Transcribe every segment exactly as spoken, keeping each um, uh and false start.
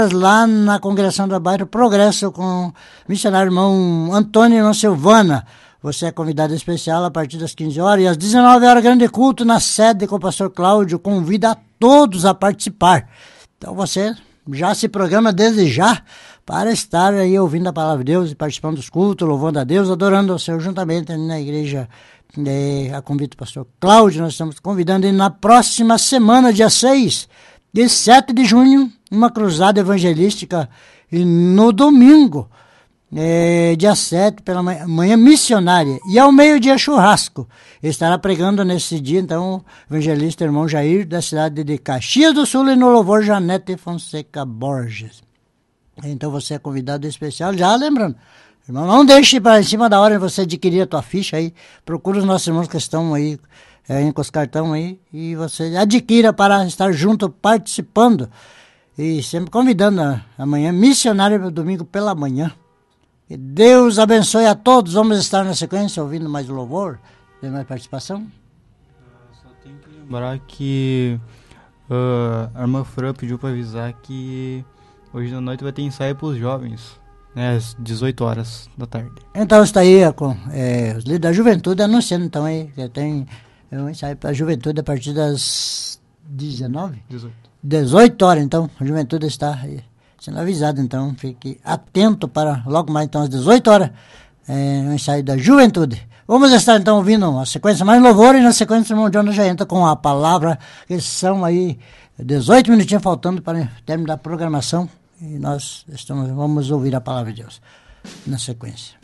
lá na congregação do bairro Progresso com o missionário irmão Antônio e irmã Silvana. Você é convidado especial a partir das quinze horas e às dezenove horas, grande culto na sede com o pastor Cláudio. Convida a todos a participar. Então você já se programa desde já para estar aí ouvindo a palavra de Deus e participando dos cultos, louvando a Deus, adorando o Senhor juntamente na igreja. É, a convite do pastor Cláudio, nós estamos convidando ele na próxima semana, dia seis e sete de junho, uma cruzada evangelística, e no domingo, é, dia sete, pela manhã, manhã missionária, e ao meio-dia churrasco. Ele estará pregando nesse dia, então, o evangelista irmão Jair, da cidade de Caxias do Sul, e no louvor Janete Fonseca Borges. Então você é convidado especial, já lembrando, irmão, não deixe para em cima da hora você adquirir a tua ficha aí, procura os nossos irmãos que estão aí, é, com os cartões aí, e você adquira para estar junto, participando, e sempre convidando a, amanhã, missionário para domingo pela manhã. E Deus abençoe a todos. Vamos estar na sequência ouvindo mais louvor. Tem mais participação? Só tenho que lembrar que uh, a irmã Fran pediu para avisar que hoje à noite vai ter ensaio para os jovens, né, às dezoito horas da tarde. Então está aí com é, os líderes da juventude anunciando então aí que tem um ensaio para a juventude a partir das dezenove? dezoito. dezoito horas, então a juventude está aí sendo avisado, então fique atento para logo mais então às dezoito horas, é, o ensaio da juventude. Vamos estar então ouvindo a sequência mais louvor, e na sequência o irmão Jonas já entra com a palavra, que são aí dezoito minutinhos faltando para o término da programação, e nós estamos, vamos ouvir a palavra de Deus na sequência.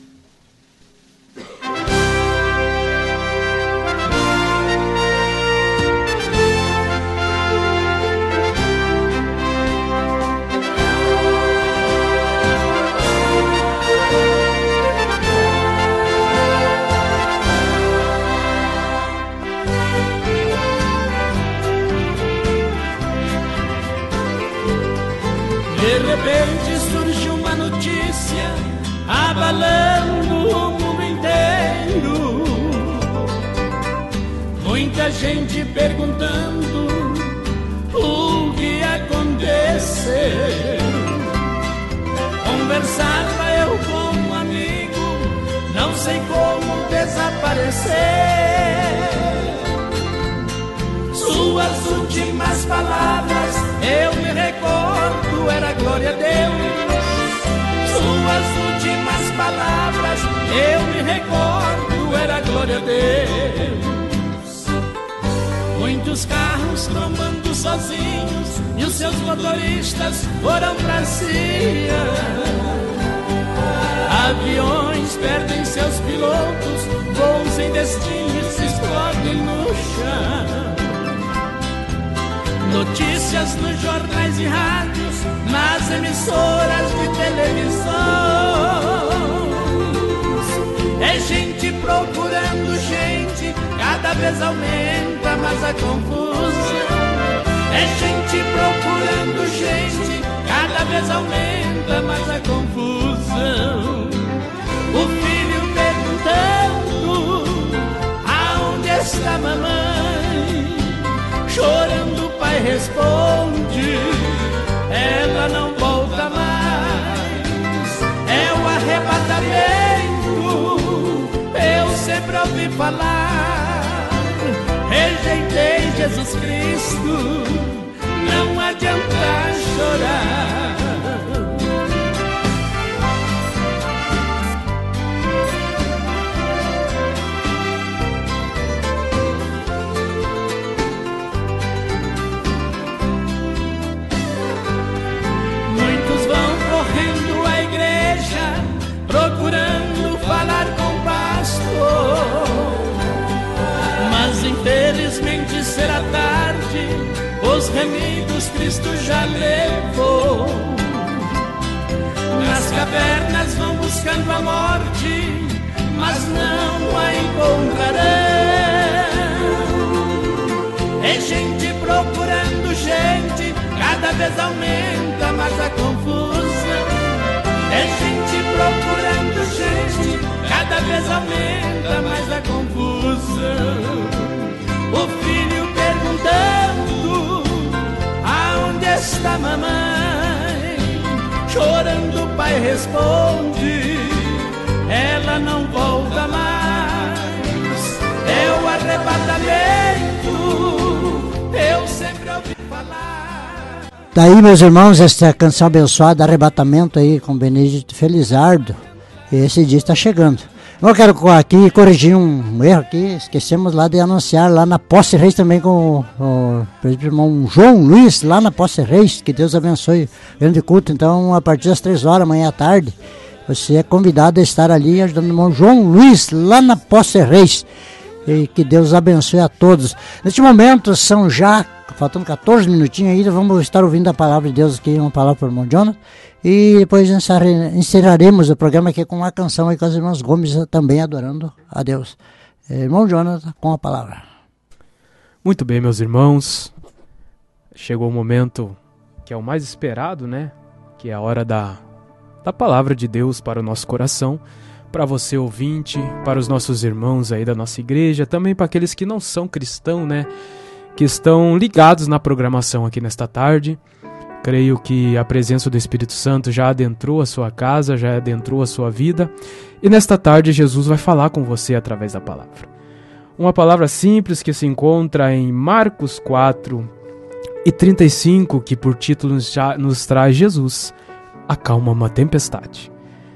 De repente surge uma notícia abalando o mundo inteiro. Muita gente perguntando o que aconteceu. Conversava eu com um amigo, não sei como desaparecer. Suas últimas palavras eu me recordo, era glória a Deus. Suas últimas palavras eu me recordo, era glória a Deus. Muitos carros trombando sozinhos e os seus motoristas foram pra cia. Aviões perdem seus pilotos, voos sem destino se explodem no chão. Notícias nos jornais e rádios, nas emissoras de televisão. É gente procurando gente, cada vez aumenta mais a confusão. É gente procurando gente, cada vez aumenta mais a confusão. O filho perguntando, aonde está a mamãe? Chorando o pai responde, ela não volta mais. É o arrebatamento, eu sempre ouvi falar. Rejeitei Jesus Cristo, não adianta chorar. Procurando falar com o pastor, mas infelizmente será tarde, os remidos Cristo já levou. Nas cavernas vão buscando a morte, mas não a encontrarão. É gente procurando gente, cada vez aumenta mais a confusão. É gente procurando gente, cada vez aumenta mais a confusão. O filho perguntando, aonde está a mamãe? chorando o pai responde: ela não volta mais. É o arrebatamento, eu sempre ouvi falar. Daí, meus irmãos, esta canção abençoada, Arrebatamento aí com Benedito Felizardo. Esse dia está chegando. Eu quero aqui corrigir um erro aqui, esquecemos lá de anunciar lá na Posse Reis também com o, o presbítero irmão João Luiz, lá na Posse Reis, que Deus abençoe, grande culto. Então, a partir das três horas, amanhã à tarde, você é convidado a estar ali ajudando o irmão João Luiz, lá na Posse Reis. E que Deus abençoe a todos. Neste momento, são já, faltando quatorze minutinhos ainda, vamos estar ouvindo a palavra de Deus aqui, uma palavra para o irmão Jonathan. E depois encerraremos o programa aqui com uma canção aí com as irmãs Gomes também adorando a Deus. Irmão Jonathan, com a palavra. Muito bem, meus irmãos. Chegou o momento que é o mais esperado, né? Que é a hora da, da palavra de Deus para o nosso coração. Para você ouvinte, para os nossos irmãos aí da nossa igreja, também para aqueles que não são cristãos, né? Que estão ligados na programação aqui nesta tarde. Creio que a presença do Espírito Santo já adentrou a sua casa, já adentrou a sua vida. E nesta tarde Jesus vai falar com você através da palavra. Uma palavra simples que se encontra em Marcos quatro e trinta e cinco, que por título nos, nos traz Jesus acalma uma tempestade.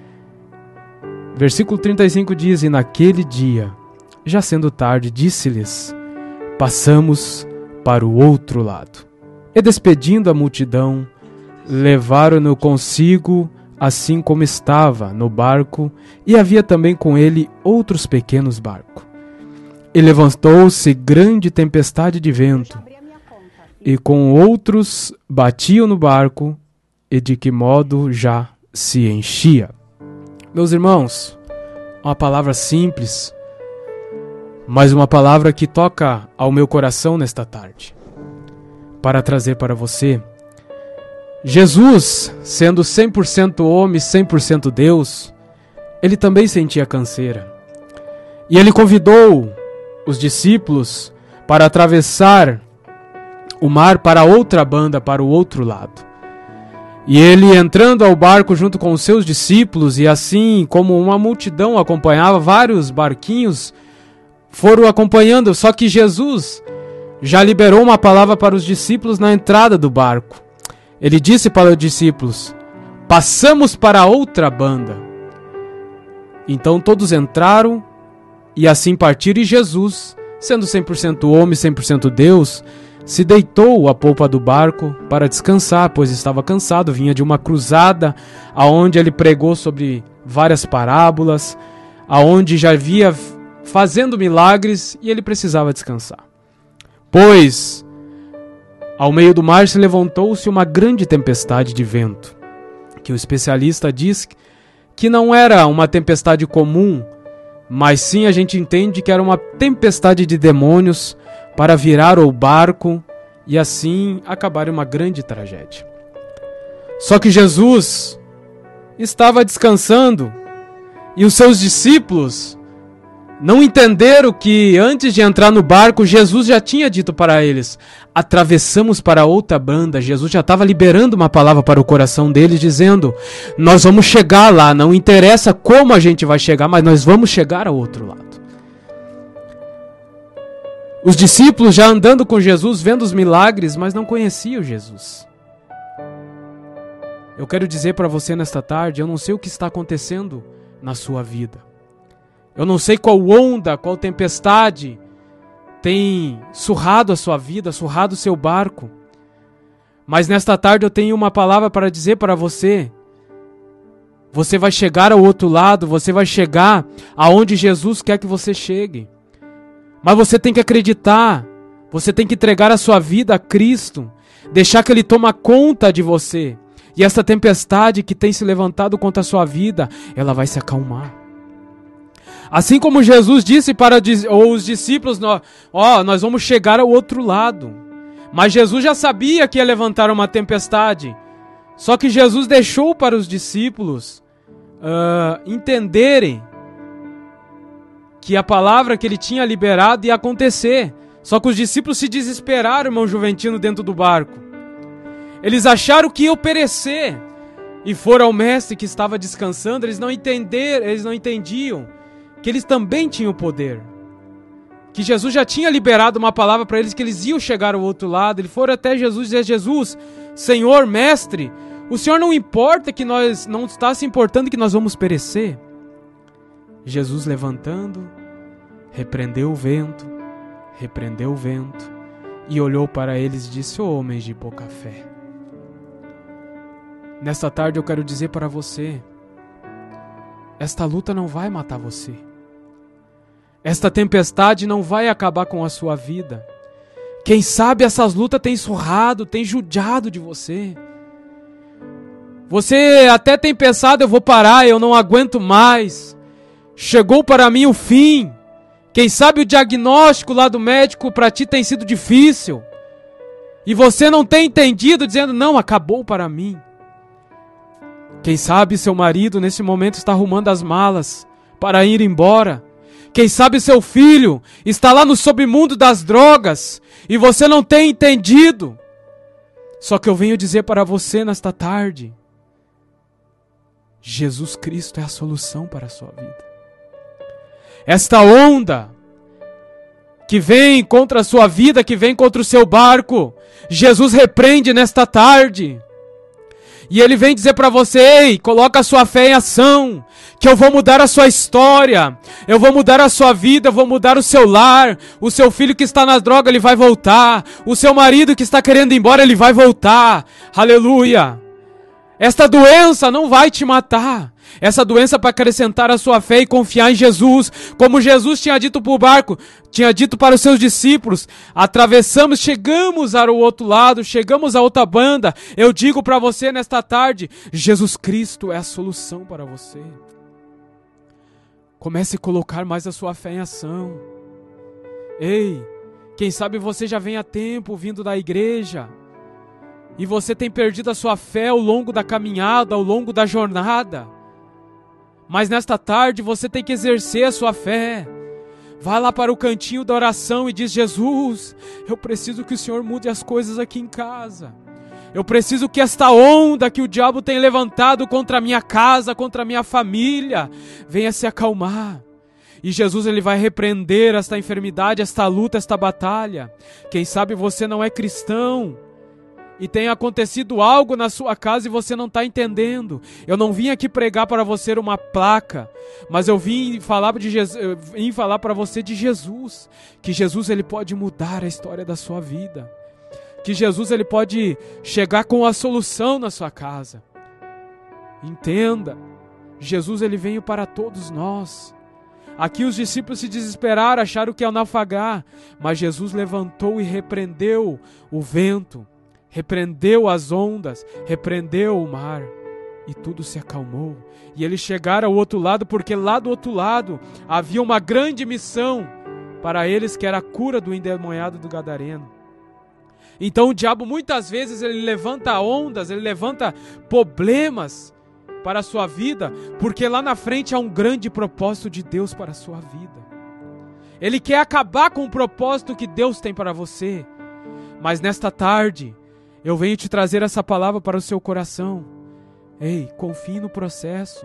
Versículo trinta e cinco diz: e naquele dia, já sendo tarde, disse-lhes: passamos para o outro lado. E despedindo a multidão, levaram-no consigo, assim como estava, no barco, e havia também com ele outros pequenos barcos. E levantou-se grande tempestade de vento, e com outros batiam no barco, e de que modo já se enchia. Meus irmãos, uma palavra simples, mas uma palavra que toca ao meu coração nesta tarde, para trazer para você. Jesus, sendo cem por cento homem, cem por cento Deus, ele também sentia canseira. E ele convidou os discípulos para atravessar o mar para outra banda, para o outro lado. E ele entrando ao barco junto com os seus discípulos, e assim como uma multidão acompanhava, vários barquinhos foram acompanhando, só que Jesus já liberou uma palavra para os discípulos na entrada do barco. Ele disse para os discípulos: passamos para outra banda. Então todos entraram e assim partiram, e Jesus, sendo cem por cento homem, cem por cento Deus, se deitou à polpa do barco para descansar, pois estava cansado, vinha de uma cruzada, aonde ele pregou sobre várias parábolas, aonde já via fazendo milagres, e ele precisava descansar. Pois, ao meio do mar se levantou-se uma grande tempestade de vento, que o especialista diz que não era uma tempestade comum, mas sim a gente entende que era uma tempestade de demônios para virar o barco e assim acabar em uma grande tragédia. Só que Jesus estava descansando e os seus discípulos não entenderam que antes de entrar no barco, Jesus já tinha dito para eles: atravessamos para outra banda. Jesus já estava liberando uma palavra para o coração deles, dizendo: nós vamos chegar lá, não interessa como a gente vai chegar, mas nós vamos chegar ao outro lado. Os discípulos já andando com Jesus, vendo os milagres, mas não conheciam Jesus. Eu quero dizer para você nesta tarde, eu não sei o que está acontecendo na sua vida. Eu não sei qual onda, qual tempestade tem surrado a sua vida, surrado o seu barco. Mas nesta tarde eu tenho uma palavra para dizer para você. Você vai chegar ao outro lado, você vai chegar aonde Jesus quer que você chegue. Mas você tem que acreditar, você tem que entregar a sua vida a Cristo, deixar que Ele tome conta de você. E essa tempestade que tem se levantado contra a sua vida, ela vai se acalmar. Assim como Jesus disse para os discípulos: ó, nós vamos chegar ao outro lado. Mas Jesus já sabia que ia levantar uma tempestade. Só que Jesus deixou para os discípulos uh, entenderem que a palavra que ele tinha liberado ia acontecer. Só que os discípulos se desesperaram, irmão Juventino, dentro do barco. Eles acharam que ia perecer. e foram ao mestre que estava descansando, eles não entenderam, eles não entendiam que eles também tinham poder. Que Jesus já tinha liberado uma palavra para eles que eles iam chegar ao outro lado. Eles foram até Jesus e dizer: Jesus, Senhor, Mestre, o Senhor não importa que nós, não está se importando que nós vamos perecer? Jesus, levantando, repreendeu o vento, repreendeu o vento e olhou para eles e disse: ó homens de pouca fé. Nesta tarde eu quero dizer para você, esta luta não vai matar você. Esta tempestade não vai acabar com a sua vida. Quem sabe essas lutas têm surrado, têm judiado de você. Você até tem pensado: eu vou parar, eu não aguento mais. Chegou para mim o fim. Quem sabe o diagnóstico lá do médico para ti tem sido difícil. E você não tem entendido, dizendo: não, acabou para mim. Quem sabe seu marido nesse momento está arrumando as malas para ir embora. Quem sabe seu filho está lá no submundo das drogas e você não tem entendido. Só que eu venho dizer para você nesta tarde: Jesus Cristo é a solução para a sua vida. Esta onda que vem contra a sua vida, que vem contra o seu barco, Jesus repreende nesta tarde. E Ele vem dizer para você: ei, coloca a sua fé em ação, que eu vou mudar a sua história, eu vou mudar a sua vida, eu vou mudar o seu lar. O seu filho que está nas drogas, ele vai voltar. O seu marido que está querendo ir embora, ele vai voltar. Aleluia! Esta doença não vai te matar. Essa doença é para acrescentar a sua fé e confiar em Jesus. Como Jesus tinha dito para o barco, tinha dito para os seus discípulos: atravessamos, chegamos ao outro lado, chegamos a outra banda. Eu digo para você nesta tarde: Jesus Cristo é a solução para você. Comece a colocar mais a sua fé em ação. Ei, quem sabe você já vem há tempo vindo da igreja e você tem perdido a sua fé ao longo da caminhada, ao longo da jornada. Mas nesta tarde você tem que exercer a sua fé. Vai lá para o cantinho da oração e diz: Jesus, eu preciso que o Senhor mude as coisas aqui em casa. Eu preciso que esta onda que o diabo tem levantado contra a minha casa, contra a minha família, venha se acalmar. E Jesus, Ele vai repreender esta enfermidade, esta luta, esta batalha. Quem sabe você não é cristão e tem acontecido algo na sua casa e você não está entendendo. Eu não vim aqui pregar para você uma placa, mas eu vim falar, de Jesus, eu vim falar para você de Jesus. Que Jesus, Ele pode mudar a história da sua vida. Que Jesus, Ele pode chegar com a solução na sua casa. Entenda, Jesus, Ele veio para todos nós. Aqui os discípulos se desesperaram, acharam que ia naufragar, mas Jesus levantou e repreendeu o vento, repreendeu as ondas, repreendeu o mar, e tudo se acalmou. E eles chegaram ao outro lado, porque lá do outro lado havia uma grande missão para eles, que era a cura do endemoniado do Gadareno. Então o diabo muitas vezes ele levanta ondas, ele levanta problemas para a sua vida, porque lá na frente há um grande propósito de Deus para a sua vida. Ele quer acabar com o propósito que Deus tem para você. Mas nesta tarde eu venho te trazer essa palavra para o seu coração. Ei, confie no processo.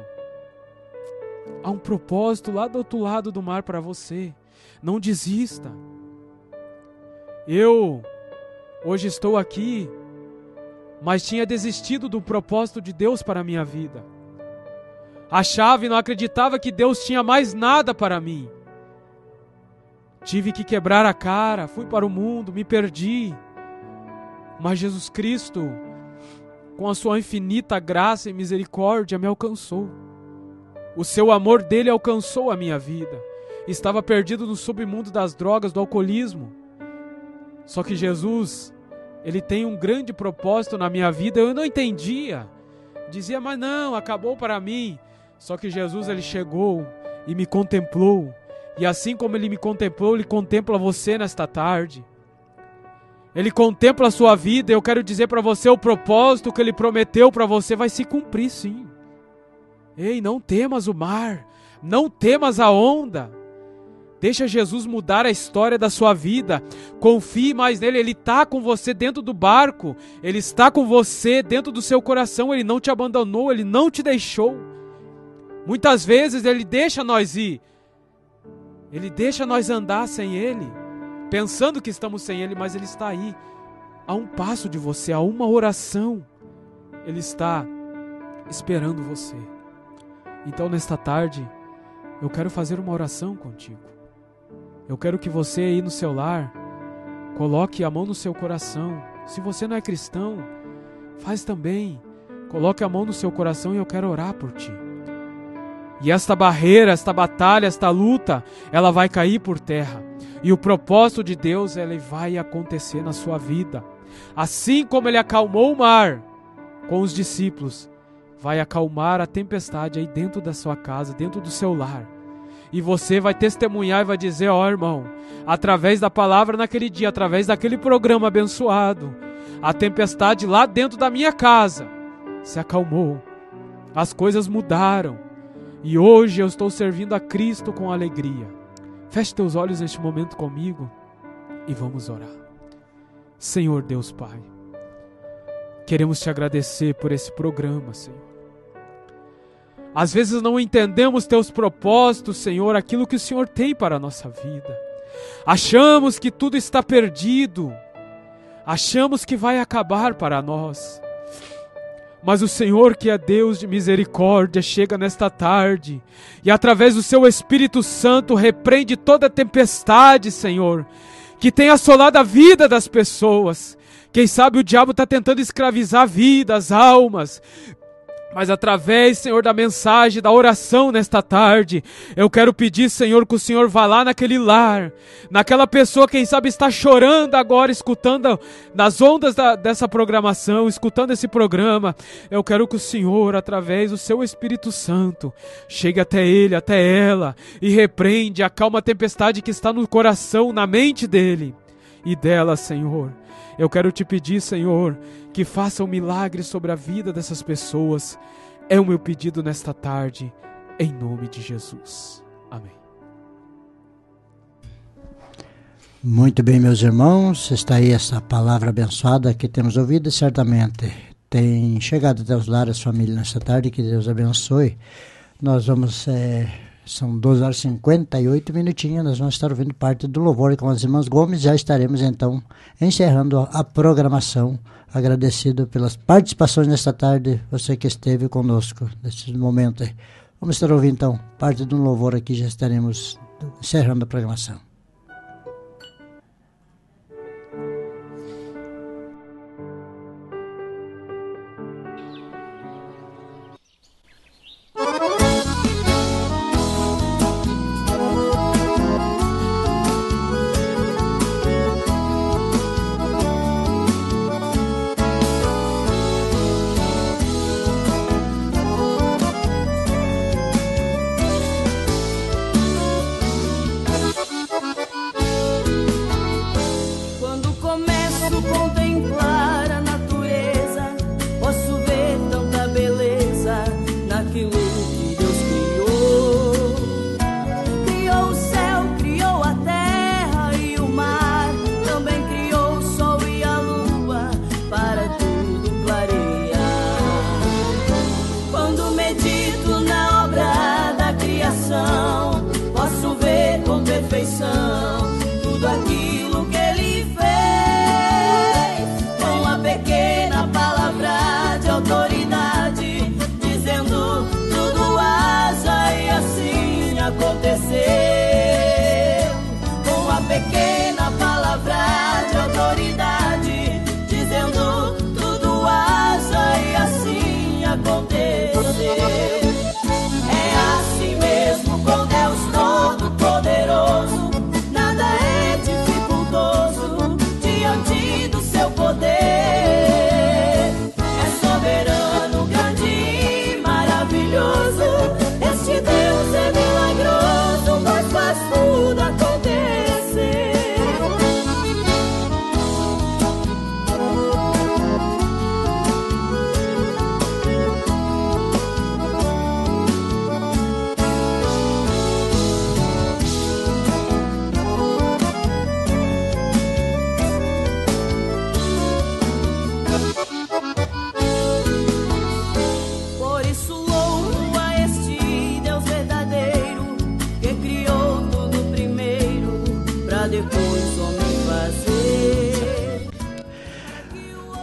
Há um propósito lá do outro lado do mar para você. Não desista. Eu hoje estou aqui, mas tinha desistido do propósito de Deus para a minha vida. Achava e não acreditava que Deus tinha mais nada para mim. Tive que quebrar a cara, fui para o mundo, me perdi. Mas Jesus Cristo, com a sua infinita graça e misericórdia, me alcançou. O seu amor dele alcançou a minha vida. Estava perdido no submundo das drogas, do alcoolismo. Só que Jesus, Ele tem um grande propósito na minha vida. Eu não entendia. Dizia, mas não, acabou para mim. Só que Jesus, Ele chegou e me contemplou. E assim como Ele me contemplou, Ele contempla você nesta tarde. Ele contempla a sua vida. Eu quero dizer para você, o propósito que Ele prometeu para você vai se cumprir, sim. Ei, não temas o mar, não temas a onda. Deixa Jesus mudar a história da sua vida. Confie mais nele. Ele está com você dentro do barco. Ele está com você dentro do seu coração. Ele não te abandonou, ele não te deixou. Muitas vezes ele deixa nós ir. Ele deixa nós andar sem ele, pensando que estamos sem ele, mas ele está aí, a um passo de você, a uma oração. Ele está esperando você. Então, nesta tarde, eu quero fazer uma oração contigo. Eu quero que você aí no seu lar coloque a mão no seu coração. Se você não é cristão, faz também. Coloque a mão no seu coração e eu quero orar por ti. E esta barreira, esta batalha, esta luta, ela vai cair por terra. E o propósito de Deus, ele vai acontecer na sua vida. Assim como ele acalmou o mar com os discípulos, vai acalmar a tempestade aí dentro da sua casa, dentro do seu lar. E você vai testemunhar e vai dizer: ó, irmão, através da palavra naquele dia, através daquele programa abençoado, a tempestade lá dentro da minha casa se acalmou. As coisas mudaram. E hoje eu estou servindo a Cristo com alegria. Feche teus olhos neste momento comigo e vamos orar. Senhor Deus Pai, queremos te agradecer por esse programa, Senhor. Às vezes não entendemos teus propósitos, Senhor, aquilo que o Senhor tem para a nossa vida. Achamos que tudo está perdido. Achamos que vai acabar para nós. Mas o Senhor, que é Deus de misericórdia, chega nesta tarde e através do seu Espírito Santo repreende toda tempestade, Senhor, que tem assolado a vida das pessoas. Quem sabe o diabo está tentando escravizar vidas, almas. Mas através, Senhor, da mensagem, da oração nesta tarde, eu quero pedir, Senhor, que o Senhor vá lá naquele lar, naquela pessoa, quem sabe está chorando agora, escutando nas ondas da, dessa programação, escutando esse programa. Eu quero que o Senhor, através do seu Espírito Santo, chegue até ele, até ela, e repreende, acalma a tempestade que está no coração, na mente dele e dela, Senhor. Eu quero te pedir, Senhor, que faça um milagre sobre a vida dessas pessoas. É o meu pedido nesta tarde, em nome de Jesus. Amém. Muito bem, meus irmãos, está aí essa palavra abençoada que temos ouvido e certamente tem chegado até os lares, família, nesta tarde. Que Deus abençoe. Nós vamos... É... São doze horas e cinquenta e oito minutinhos, nós vamos estar ouvindo parte do louvor com as irmãs Gomes. Já estaremos então encerrando a programação. Agradecido pelas participações nesta tarde, você que esteve conosco nesse momento. Vamos estar ouvindo então parte do louvor aqui, já estaremos encerrando a programação.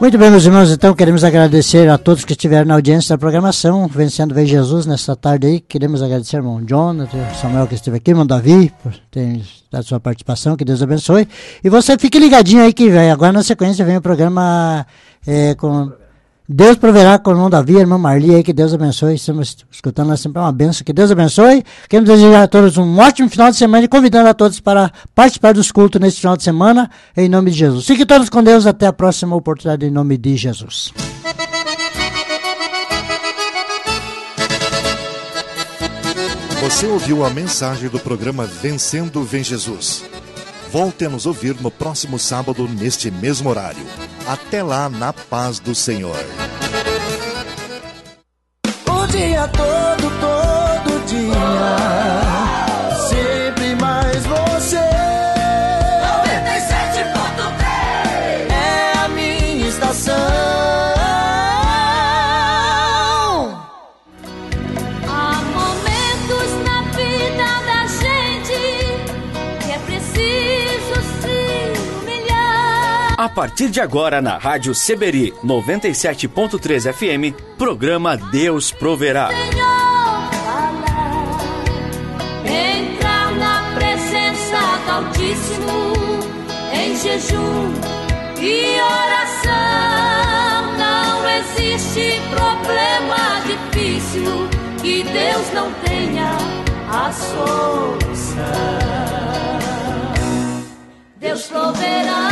Muito bem, meus irmãos, então queremos agradecer a todos que estiveram na audiência da programação, Vencendo Vem Jesus, nesta tarde aí. Queremos agradecer ao irmão Jonathan, ao Samuel que esteve aqui, irmão Davi, por ter dado sua participação, que Deus abençoe. E você fique ligadinho aí que vem. Agora na sequência vem o programa é, com Deus Proverá com o irmão Davi, a irmã Marli aí, que Deus abençoe. Estamos escutando lá sempre uma benção, que Deus abençoe. Queremos desejar a todos um ótimo final de semana e convidando a todos para participar dos cultos neste final de semana, em nome de Jesus. Fiquem todos com Deus, até a próxima oportunidade, em nome de Jesus. Você ouviu a mensagem do programa Vencendo Vem Jesus. Volte a nos ouvir no próximo sábado, neste mesmo horário. Até lá, na paz do Senhor. O dia todo, todo dia, sempre mais você. noventa e sete ponto três é a minha estação. Há momentos na vida da gente que é preciso se humilhar. A partir de agora, na Rádio Seberi noventa e sete ponto três F M, programa Deus Proverá. Senhor, falar, entrar na presença do Altíssimo, em jejum e oração. Não existe problema difícil que Deus não tenha a solução. Deus proverá.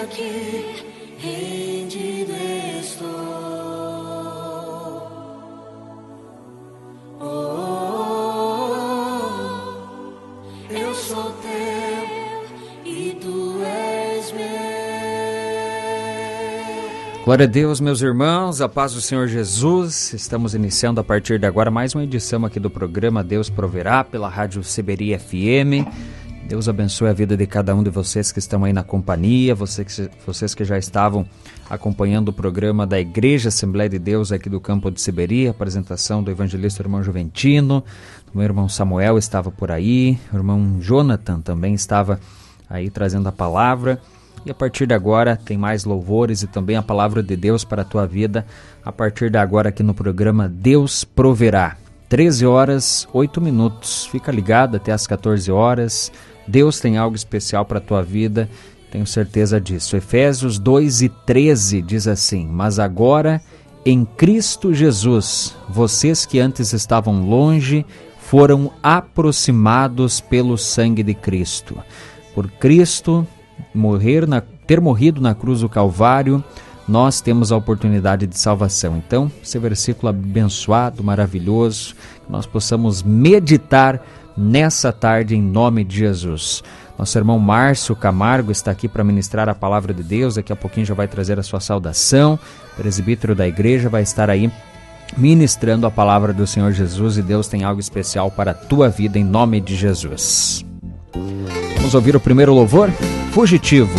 aqui rendido estou. Oh, oh, oh, eu sou teu e tu és meu. Glória a Deus, meus irmãos, a paz do Senhor Jesus. Estamos iniciando a partir de agora mais uma edição aqui do programa Deus Proverá pela Rádio Seberi F M. Deus abençoe a vida de cada um de vocês que estão aí na companhia, vocês, vocês que já estavam acompanhando o programa da Igreja Assembleia de Deus aqui do campo de Seberi, apresentação do evangelista irmão Juventino, o meu irmão Samuel estava por aí, o irmão Jonathan também estava aí trazendo a palavra. E a partir de agora tem mais louvores e também a palavra de Deus para a tua vida, a partir de agora aqui no programa Deus Proverá. treze horas, oito minutos, fica ligado até às quatorze horas, Deus tem algo especial para a tua vida, tenho certeza disso. Efésios dois e treze diz assim: mas agora em Cristo Jesus, vocês que antes estavam longe, foram aproximados pelo sangue de Cristo. Por Cristo morrer na, ter morrido na cruz do Calvário, nós temos a oportunidade de salvação. Então, esse versículo abençoado, maravilhoso, que nós possamos meditar nessa tarde em nome de Jesus. Nosso irmão Márcio Camargo está aqui para ministrar a palavra de Deus, daqui a pouquinho já vai trazer a sua saudação. O presbítero da igreja vai estar aí ministrando a palavra do Senhor Jesus e Deus tem algo especial para a tua vida em nome de Jesus. Vamos ouvir o primeiro louvor? Fugitivo.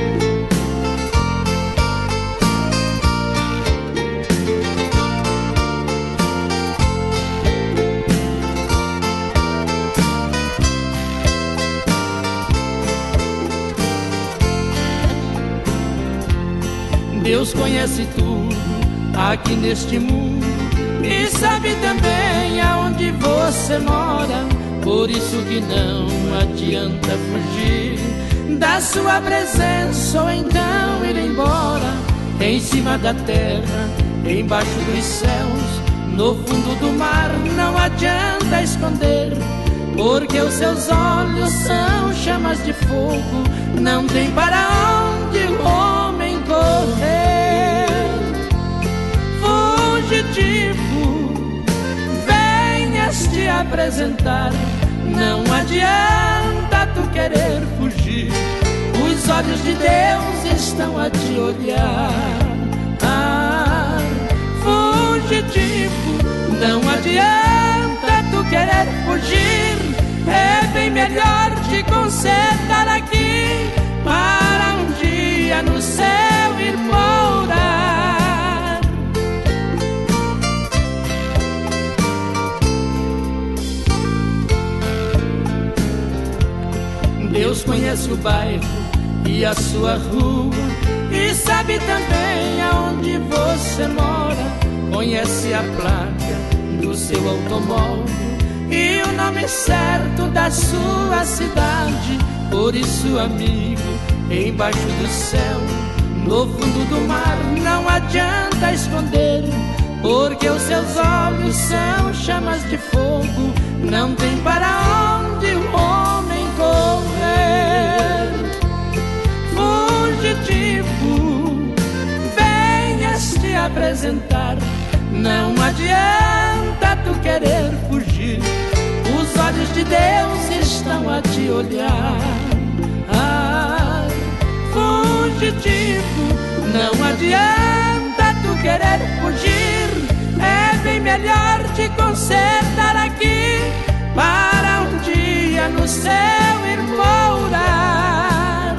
Deus conhece tudo aqui neste mundo e sabe também aonde você mora. Por isso que não adianta fugir da sua presença ou então ir embora. Em cima da terra, embaixo dos céus, no fundo do mar, não adianta esconder, porque os seus olhos são chamas de fogo, não tem para onde o homem correr. Fugitivo, venhas te apresentar, não adianta tu querer fugir, os olhos de Deus estão a te olhar. Ah, fugitivo, não adianta tu querer fugir, é bem melhor te consertar aqui, para um dia no céu ir morar. Deus conhece o bairro e a sua rua e sabe também aonde você mora. Conhece a placa do seu automóvel e o nome certo da sua cidade. Por isso, amigo, embaixo do céu, no fundo do mar, não adianta esconder, porque os seus olhos são chamas de fogo, não tem para onde o homem correr. Fugitivo, venhas te apresentar, não adianta tu querer fugir, os olhos de Deus estão a te olhar. Ah, fugitivo, não adianta tu querer fugir, é bem melhor te consertar aqui, para um dia no céu ir morar.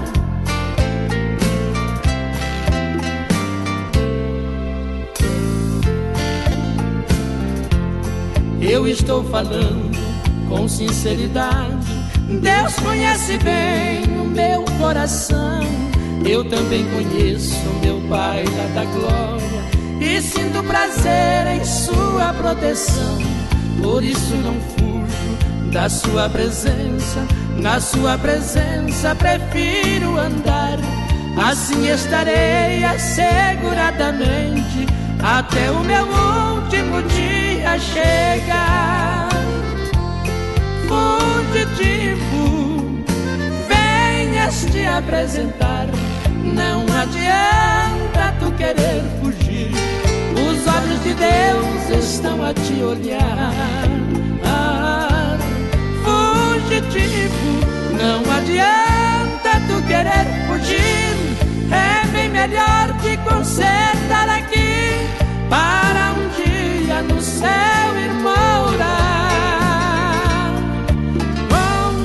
Eu estou falando com sinceridade, Deus conhece bem o meu coração. Eu também conheço meu Pai lá da glória e sinto prazer em sua proteção. Por isso não fujo da sua presença, na sua presença prefiro andar. Assim estarei asseguradamente até o meu último dia chegar. Fugitivo, venhas te apresentar, não adianta tu querer fugir. Os olhos de Deus estão a te olhar. Ah, fugitivo, não adianta tu querer fugir. É bem melhor te consertar aqui, para um dia no céu ir morar com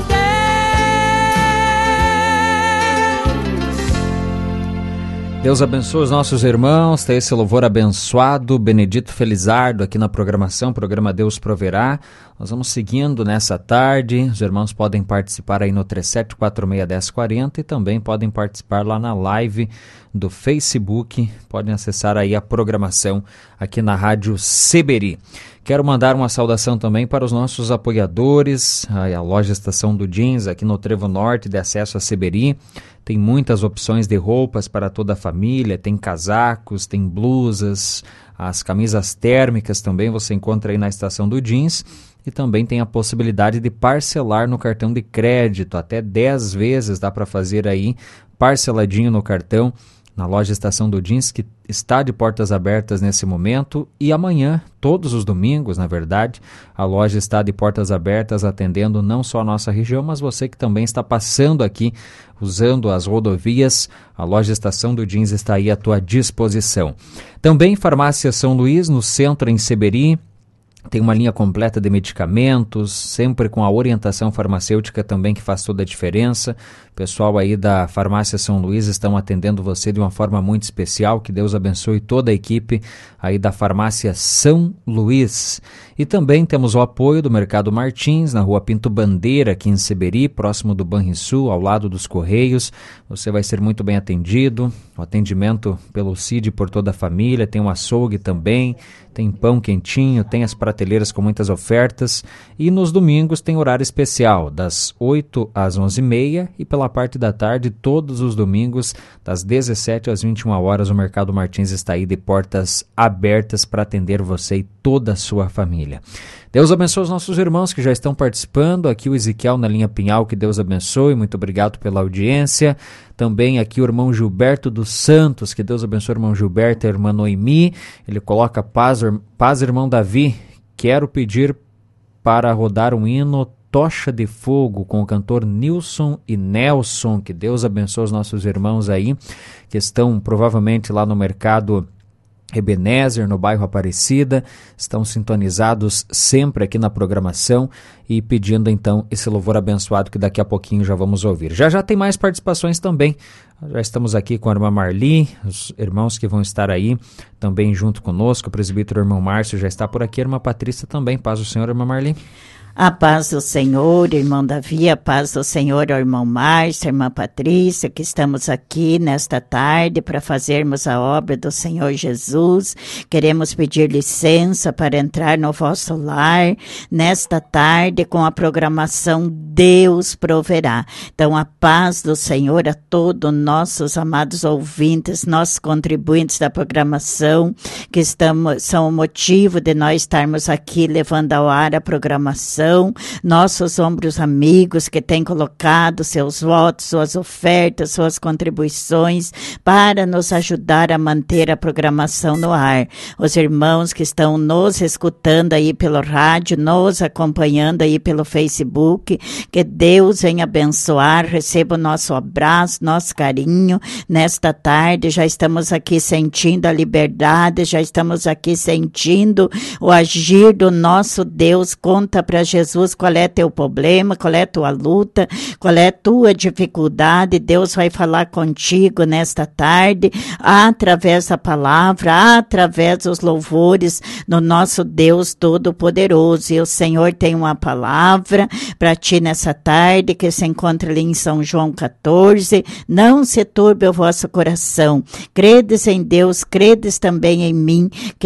Deus. Deus abençoe os nossos irmãos. Tem esse louvor abençoado, Benedito Felizardo, aqui na programação, programa Deus Proverá. Nós vamos seguindo nessa tarde. Os irmãos podem participar aí no três sete quatro seis, um zero quatro zero e também podem participar lá na live do Facebook. Podem acessar aí a programação aqui na Rádio Seberi. Quero mandar uma saudação também para os nossos apoiadores, a loja Estação do Jeans, aqui no Trevo Norte, de acesso a Seberi. Tem muitas opções de roupas para toda a família, tem casacos, tem blusas, as camisas térmicas também você encontra aí na Estação do Jeans. E também tem a possibilidade de parcelar no cartão de crédito, até dez vezes dá para fazer aí parceladinho no cartão, na loja Estação do Jeans, que está de portas abertas nesse momento, e amanhã, todos os domingos, na verdade, a loja está de portas abertas, atendendo não só a nossa região, mas você que também está passando aqui, usando as rodovias, a loja Estação do Jeans está aí à tua disposição. Também Farmácia São Luís, no centro em Seberi, tem uma linha completa de medicamentos, sempre com a orientação farmacêutica também, que faz toda a diferença. O pessoal aí da Farmácia São Luís estão atendendo você de uma forma muito especial. Que Deus abençoe toda a equipe aí da Farmácia São Luís. E também temos o apoio do Mercado Martins, na rua Pinto Bandeira, aqui em Seberi, próximo do Banrisul, ao lado dos Correios. Você vai ser muito bem atendido. O atendimento pelo C I D por toda a família. Tem um açougue também, tem pão quentinho, tem as prateleiras com muitas ofertas. E nos domingos tem horário especial, das oito às onze e meia, e pela parte da tarde, todos os domingos, das dezessete às vinte e uma horas, o Mercado Martins está aí de portas abertas para atender você e toda a sua família. Deus abençoe os nossos irmãos que já estão participando. Aqui o Ezequiel na linha Pinhal, que Deus abençoe, muito obrigado pela audiência. Também aqui o irmão Gilberto dos Santos, que Deus abençoe o irmão Gilberto e a irmã Noemi. Ele coloca paz, paz irmão Davi, quero pedir para rodar um hino Tocha de Fogo com o cantor Nilson e Nelson. Que Deus abençoe os nossos irmãos aí, que estão provavelmente lá no mercado Ebenezer, no bairro Aparecida, estão sintonizados sempre aqui na programação e pedindo então esse louvor abençoado que daqui a pouquinho já vamos ouvir. Já já tem mais participações também. Já estamos aqui com a irmã Marli, os irmãos que vão estar aí também junto conosco. O presbítero irmão Márcio já está por aqui, a irmã Patrícia também. Paz do Senhor, irmã Marli. A paz do Senhor, irmão Davi, a paz do Senhor, irmão Márcio, irmã Patrícia, que estamos aqui nesta tarde para fazermos a obra do Senhor Jesus. Queremos pedir licença para entrar no vosso lar nesta tarde com a programação Deus Proverá. Então, a paz do Senhor a todos nossos amados ouvintes, nossos contribuintes da programação, que estamos, são o motivo de nós estarmos aqui levando ao ar a programação. Nossos ombros amigos que têm colocado seus votos, suas ofertas, suas contribuições para nos ajudar a manter a programação no ar. Os irmãos que estão nos escutando aí pelo rádio, nos acompanhando aí pelo Facebook, que Deus venha abençoar, receba o nosso abraço, nosso carinho nesta tarde. Já estamos aqui sentindo a liberdade, já estamos aqui sentindo o agir do nosso Deus. Conta para Jesus qual é teu problema, qual é tua luta, qual é tua dificuldade. Deus vai falar contigo nesta tarde, através da palavra, através dos louvores do nosso Deus Todo-Poderoso. E o Senhor tem uma palavra para ti nessa tarde, que se encontra ali em São João catorze. Não se turbe o vosso coração. Credes em Deus, credes também em mim, que na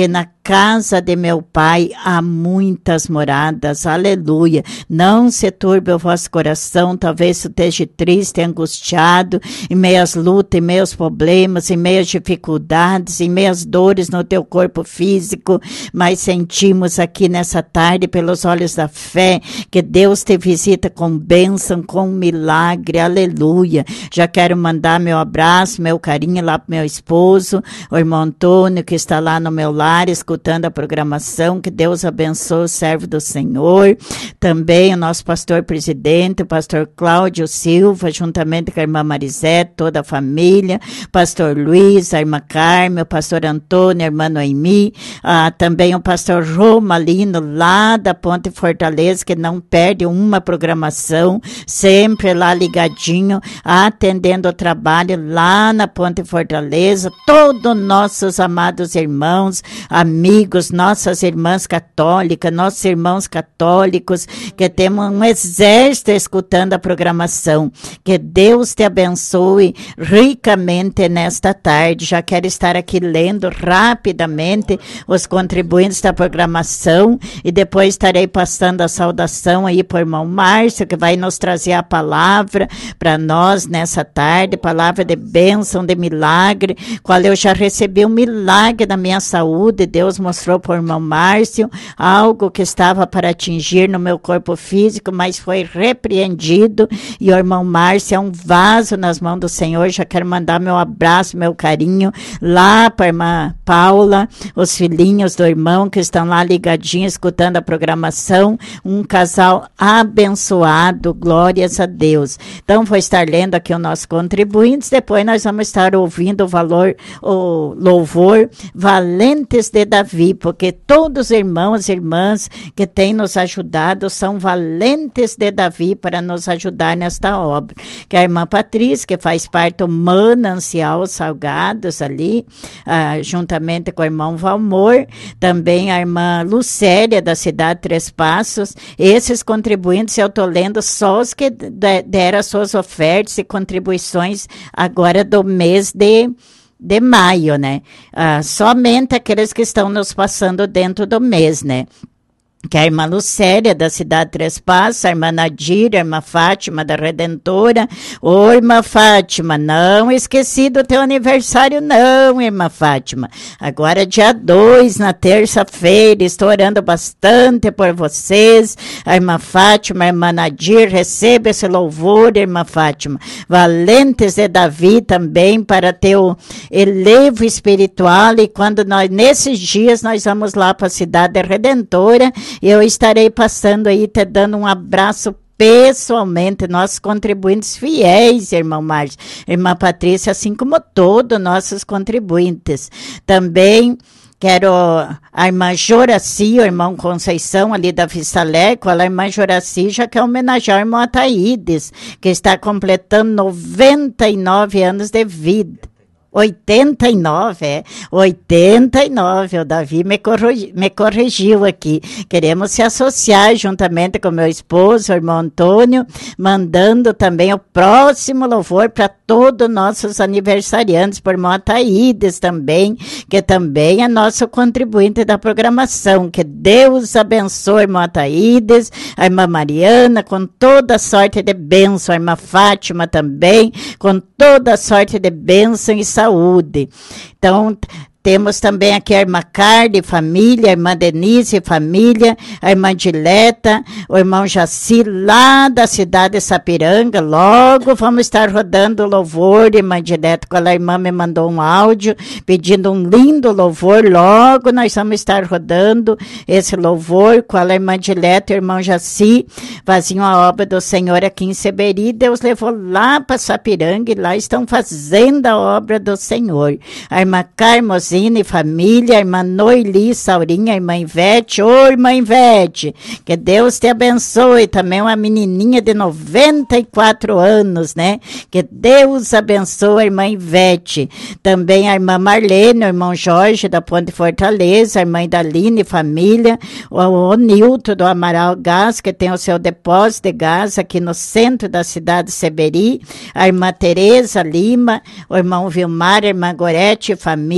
casa de meu pai há muitas moradas, aleluia. Não se turbe o vosso coração, talvez você esteja triste, angustiado, em meias lutas, em meios problemas, em meias dificuldades, em meias dores no teu corpo físico, mas sentimos aqui nessa tarde, pelos olhos da fé, que Deus te visita com bênção, com milagre, aleluia. Já quero mandar meu abraço, meu carinho lá pro meu esposo, o irmão Antônio, que está lá no meu lar, escutando a programação, que Deus abençoe o servo do Senhor. Também o nosso pastor presidente, o pastor Cláudio Silva, juntamente com a irmã Marisete, toda a família, pastor Luiz, a irmã Carmen, o pastor Antônio, a irmã Noemi, ah, também o pastor Romalino, lá da Ponte Fortaleza, que não perde uma programação, sempre lá ligadinho, atendendo o trabalho lá na Ponte Fortaleza, todos nossos amados irmãos, amigos, nossas irmãs católicas, nossos irmãos católicos, que temos um exército escutando a programação. Que Deus te abençoe ricamente nesta tarde. Já quero estar aqui lendo rapidamente os contribuintes da programação e depois estarei passando a saudação aí para o irmão Márcio, que vai nos trazer a palavra para nós nessa tarde, palavra de bênção, de milagre, qual eu já recebi um milagre da minha saúde. Deus mostrou para o irmão Márcio algo que estava para atingir no meu corpo físico, mas foi repreendido, e o irmão Márcio é um vaso nas mãos do Senhor. Já quero mandar meu abraço, meu carinho lá para a irmã Paula, os filhinhos do irmão que estão lá ligadinhos, escutando a programação, um casal abençoado, glórias a Deus. Então, vou estar lendo aqui o nosso contribuintes, depois nós vamos estar ouvindo o valor, o louvor Valentes de Davi, porque todos os irmãos e irmãs que têm nos ajudado são valentes de Davi para nos ajudar nesta obra. Que a irmã Patrícia, que faz parte do Manancial Salgados ali, ah, juntamente com o irmão Valmor, também a irmã Lucélia, da cidade Três Passos. Esses contribuintes eu estou lendo só os que deram as suas ofertas e contribuições agora do mês de de maio, né? Ah, somente aqueles que estão nos passando dentro do mês, né? Que a irmã Lucélia, da cidade Três Passos, a irmã Nadira, a irmã Fátima, da Redentora. Ô, irmã Fátima, não esqueci do teu aniversário, não, irmã Fátima. Agora, dia dois, na terça-feira, estou orando bastante por vocês. A irmã Fátima, a irmã Nadir, receba esse louvor, irmã Fátima. Valentes de Davi também, para teu elevo espiritual. E quando nós, nesses dias, nós vamos lá para a cidade Redentora, eu estarei passando aí, te dando um abraço pessoalmente, nossos contribuintes fiéis, irmão Márcio, irmã Patrícia, assim como todos nossos contribuintes. Também quero a irmã Joraci, o irmão Conceição, ali da Vistaleco, a irmã Joraci já quer homenagear o irmão Ataídes, que está completando noventa e nove anos de vida. oitenta e nove, é. oitenta e nove, o Davi me, corrigi, me corrigiu aqui. Queremos se associar juntamente com meu esposo, o irmão Antônio, mandando também o próximo louvor para todos nossos aniversariantes, por irmão Ataídes também, que também é nosso contribuinte da programação. Que Deus abençoe, irmão Ataídes, a irmã Mariana, com toda sorte de bênção, a irmã Fátima também, com toda sorte de bênção e saúde. Saúde. Então, temos também aqui a irmã Carla e família, a irmã Denise e família, a irmã Dileta, o irmão Jaci, lá da cidade de Sapiranga. Logo vamos estar rodando o louvor, irmã Dileta, quando a irmã me mandou um áudio pedindo um lindo louvor. Logo nós vamos estar rodando esse louvor com a irmã Dileta e o irmão Jaci, faziam a obra do Senhor aqui em Seberi. Deus levou lá para Sapiranga e lá estão fazendo a obra do Senhor. A irmã Carmos e família, a irmã Noeli, Saurinha, a irmã Ivete. Ô, irmã Ivete, que Deus te abençoe. Também uma menininha de noventa e quatro anos, né? Que Deus abençoe a irmã Ivete. Também a irmã Marlene, o irmão Jorge, da Ponte Fortaleza, a irmã Idaline, família, o, o Nilton, do Amaral Gás, que tem o seu depósito de gás aqui no centro da cidade de Seberi, a irmã Tereza Lima, o irmão Vilmar, a irmã Gorete, família,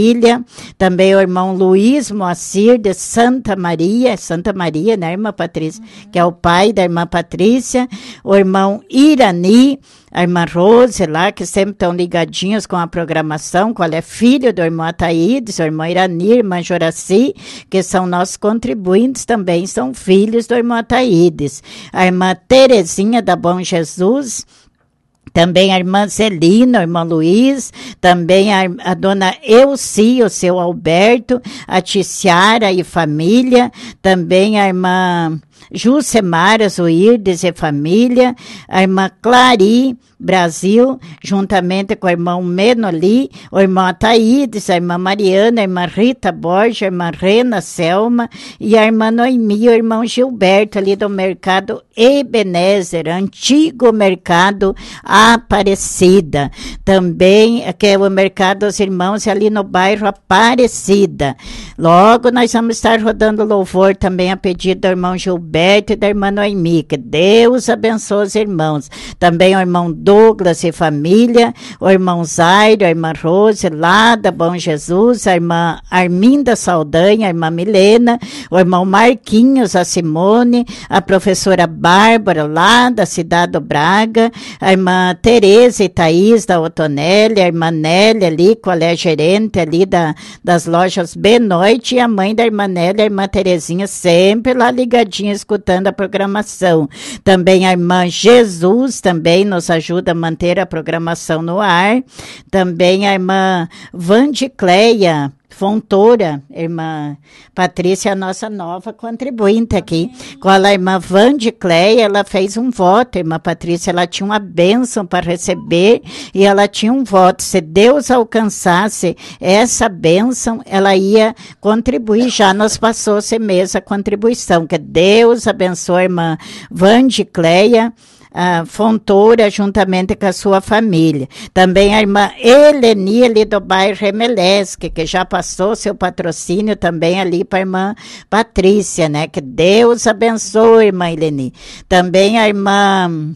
também o irmão Luiz Moacir de Santa Maria, Santa Maria, né, irmã Patrícia, uhum. que é o pai da irmã Patrícia, o irmão Irani, a irmã Rose lá, que sempre estão ligadinhos com a programação, qual é filho do irmão Ataídes, o irmão Irani, a irmã Joraci, que são nossos contribuintes, também são filhos do irmão Ataídes. A irmã Terezinha da Bom Jesus, também a irmã Celina, o irmão Luiz, também a, a dona Elci, o seu Alberto, a Ticiara e família, também a irmã Jucemara Zuirdes e família, a irmã Clari Brasil, juntamente com o irmão Menoli, o irmão Ataídes, a irmã Mariana, a irmã Rita Borges, a irmã Rena Selma e a irmã Noemi, o irmão Gilberto, ali do mercado Ebenezer, antigo mercado Aparecida. Também, que é o mercado dos irmãos ali no bairro Aparecida. Logo, nós vamos estar rodando louvor também a pedido do irmão Gilberto e da irmã Noemi. Que Deus abençoe os irmãos. Também o irmão Douglas e família, o irmão Zairo, a irmã Rose, lá da Bom Jesus, a irmã Arminda Saldanha, a irmã Milena, o irmão Marquinhos, a Simone, a professora Bárbara, lá da cidade do Braga, a irmã Tereza e Thaís da Otonelli, a irmã Nélia ali, qual é a gerente ali da, das lojas Benoite, e a mãe da irmã Nélia, a irmã Terezinha, sempre lá ligadinha, escutando a programação. Também a irmã Jesus também nos ajuda a manter a programação no ar. Também a irmã Vandicleia Fontoura, irmã Patrícia, a nossa nova contribuinte aqui. Com a irmã Vandicleia, ela fez um voto. A irmã Patrícia, ela tinha uma bênção para receber e ela tinha um voto. Se Deus alcançasse essa bênção, ela ia contribuir. Já nos passou esse mês a contribuição. Que Deus abençoe a irmã Vandicleia a Fontoura, juntamente com a sua família. Também a irmã Eleni, ali do bairro Remelesque, que já passou seu patrocínio também ali para a irmã Patrícia, né? Que Deus abençoe, irmã Eleni. Também a irmã...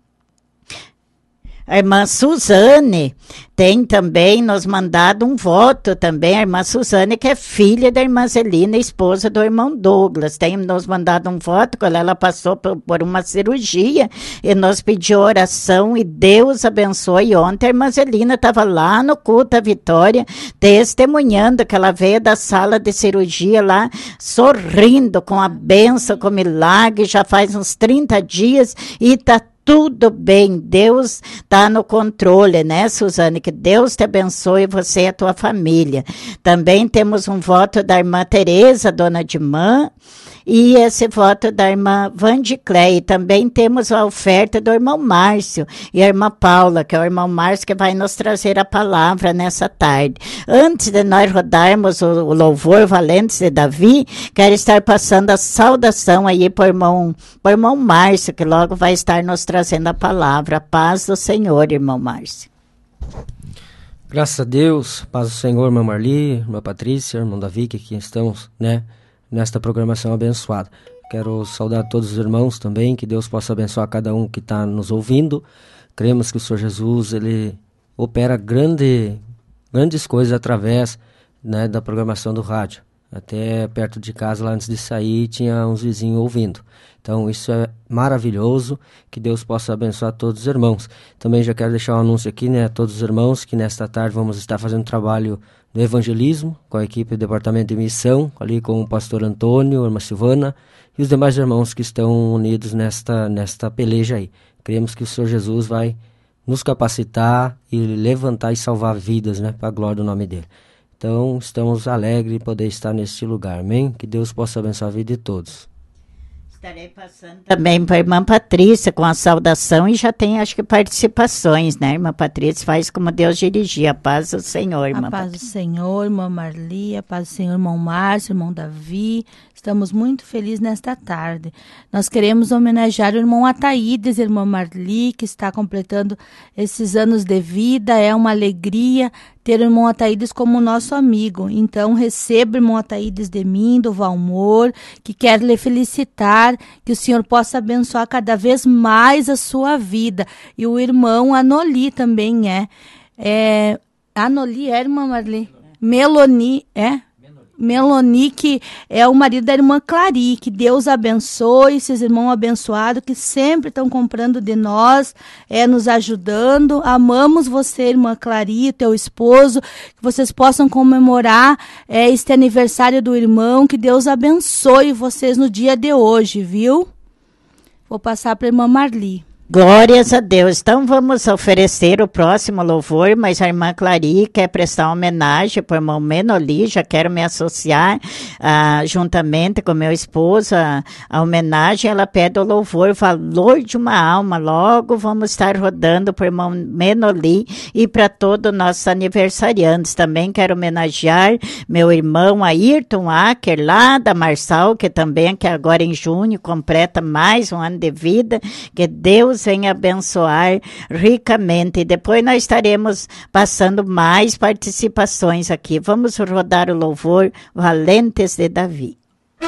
A irmã Suzane tem também nos mandado um voto também, a irmã Suzane, que é filha da irmã Zelina, esposa do irmão Douglas, tem nos mandado um voto quando ela passou por, por uma cirurgia e nos pediu oração e Deus abençoe. Ontem a irmã Zelina estava lá no culto da Vitória, testemunhando que ela veio da sala de cirurgia lá, sorrindo com a bênção, com o milagre, já faz uns trinta dias e está tudo bem, Deus está no controle, né, Suzane? Que Deus te abençoe, você e a tua família. Também temos um voto da irmã Tereza, dona de mãe, e esse voto da irmã Vandicleia. Também temos a oferta do irmão Márcio e a irmã Paula, que é o irmão Márcio que vai nos trazer a palavra nessa tarde. Antes de nós rodarmos o, o louvor Valentes de Davi, quero estar passando a saudação aí para o irmão, para o irmão Márcio, que logo vai estar nos trazendo a palavra. A paz do Senhor, irmão Márcio. Graças a Deus, paz do Senhor, irmã Marli, irmã Patrícia, irmão Davi, que aqui estamos, né, nesta programação abençoada. Quero saudar todos os irmãos também, que Deus possa abençoar cada um que está nos ouvindo. Cremos que o Senhor Jesus, ele opera grande, grandes coisas através, né, da programação do rádio. Até perto de casa, lá antes de sair, tinha uns vizinhos ouvindo. Então, isso é maravilhoso, que Deus possa abençoar todos os irmãos. Também já quero deixar um anúncio aqui, né, a todos os irmãos, que nesta tarde vamos estar fazendo trabalho no evangelismo, com a equipe do Departamento de Missão, ali com o pastor Antônio, a irmã Silvana, e os demais irmãos que estão unidos nesta, nesta peleja aí. Cremos que o Senhor Jesus vai nos capacitar e levantar e salvar vidas, né, para a glória do nome dele. Então, estamos alegres de poder estar neste lugar, amém? Que Deus possa abençoar a vida de todos. Estarei passando também para a irmã Patrícia com a saudação e já tem, acho que, participações, né? Irmã Patrícia faz como Deus dirigir. A paz do Senhor, irmã A paz Patrícia. do Senhor, irmã Marli, a paz do Senhor, irmão Márcio, irmão Davi. Estamos muito felizes nesta tarde. Nós queremos homenagear o irmão Ataídes, irmã Marli, que está completando esses anos de vida. É uma alegria ter o irmão Ataídes como nosso amigo. Então, receba o irmão Ataídes de mim, do Valmor, que quer lhe felicitar, que o Senhor possa abençoar cada vez mais a sua vida. E o irmão Anoli também é. é Anoli é, irmã Marli? Meloni, é? Meloni, que é o marido da irmã Clari. Que Deus abençoe esses irmãos abençoados que sempre estão comprando de nós, é, nos ajudando. Amamos você, irmã Clari, teu esposo, que vocês possam comemorar é, este aniversário do irmão. Que Deus abençoe vocês no dia de hoje, viu? Vou passar para a irmã Marli. Glórias a Deus. Então vamos oferecer o próximo louvor, mas a irmã Clari quer prestar homenagem para o irmão Menoli. Já quero me associar ah, juntamente com meu esposo a, a homenagem. Ela pede o louvor Valor de uma Alma. Logo vamos estar rodando para o irmão Menoli e para todos os nossos aniversariantes. Também quero homenagear meu irmão Ayrton Acker, lá da Marçal, que também que agora em junho completa mais um ano de vida. Que Deus venha abençoar ricamente. E depois nós estaremos passando mais participações aqui. Vamos rodar o louvor Valentes de Davi.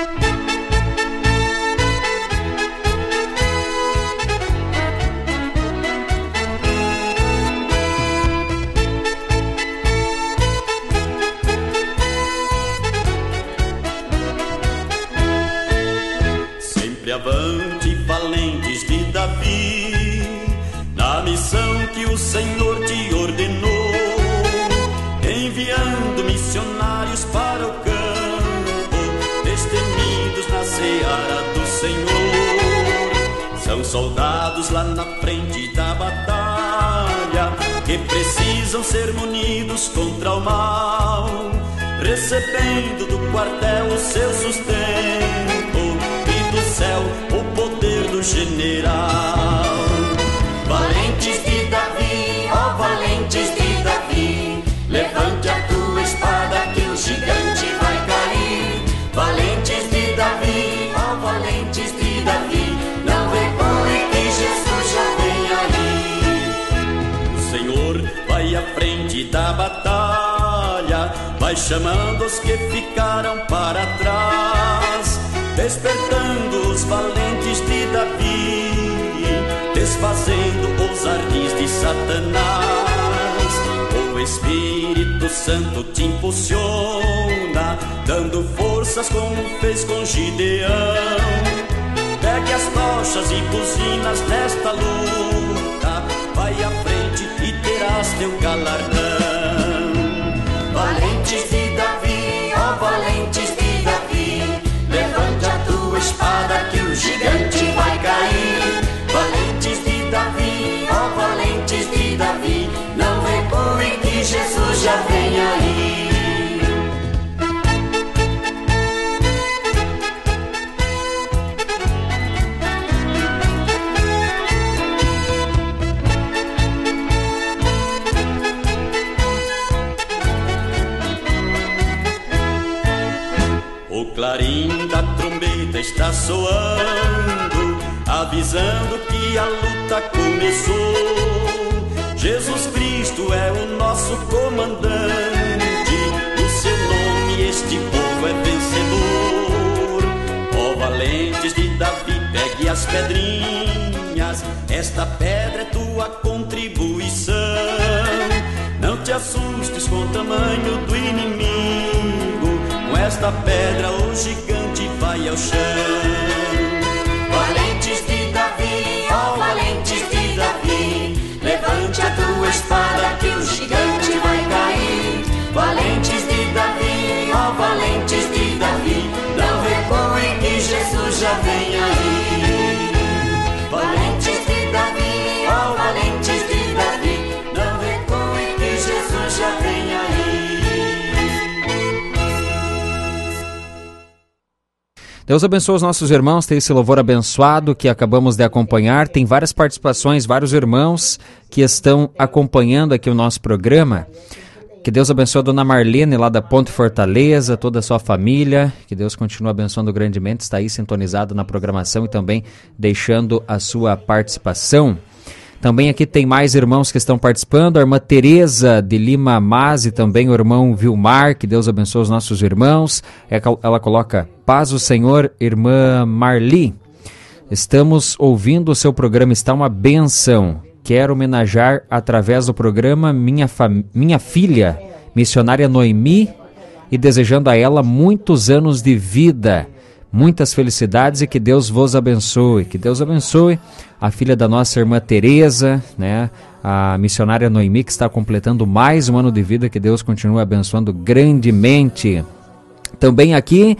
Sempre avante, valentes de Davi, na missão que o Senhor te ordenou, enviando missionários para o campo, destemidos na seara do Senhor. São soldados lá na frente da batalha, que precisam ser munidos contra o mal, recebendo do quartel o seu sustento, e do céu o poder do general. Valentes de Davi, ó valentes de Davi, levante a tua espada que o gigante vai cair. Valentes de Davi, ó valentes de Davi, não recue que Jesus já vem aí. O Senhor vai à frente da batalha, vai chamando os que ficaram para trás, despertando os valentes de Davi, desfazendo os ardis de Satanás. O Espírito Santo te impulsiona, dando forças como fez com Gideão. Pegue as tochas e buzinas nesta luta, vai à frente e terás teu galardão. Valentes de Davi, ó valentes de Davi, levante a tua espada que o gigante vai cair. Valentes de Davi, ó valentes de Davi, não recue que Jesus já vem aí. O clarim da trombeta está soando, avisando que a luta começou. Jesus Cristo é o nosso comandante, no seu nome este povo é vencedor. Ó valentes de Davi, pegue as pedrinhas, esta pedra é tua contribuição. Não te assustes com o tamanho do inimigo, com esta pedra o gigante vai ao chão. Valentes de Davi, ó valentes de Davi, levante a tua espada que o gigante vai cair. Valentes de Davi, ó valentes de Davi, não recue que Jesus já vem aí. Valentes de Davi, ó valentes de Davi, não recue que Jesus já vem aí. Deus abençoe os nossos irmãos, tem esse louvor abençoado que acabamos de acompanhar. Tem várias participações, vários irmãos que estão acompanhando aqui o nosso programa. Que Deus abençoe a dona Marlene lá da Ponte Fortaleza, toda a sua família. Que Deus continue abençoando grandemente, está aí sintonizado na programação e também deixando a sua participação. Também aqui tem mais irmãos que estão participando, a irmã Tereza de Lima Mazzi, também o irmão Vilmar, que Deus abençoe os nossos irmãos. Ela coloca, paz do Senhor, irmã Marli. Estamos ouvindo o seu programa, está uma benção. Quero homenagear através do programa minha, fam... minha filha, missionária Noemi, e desejando a ela muitos anos de vida, muitas felicidades e que Deus vos abençoe. Que Deus abençoe a filha da nossa irmã Tereza, né? A missionária Noemi, que está completando mais um ano de vida, que Deus continue abençoando grandemente. Também aqui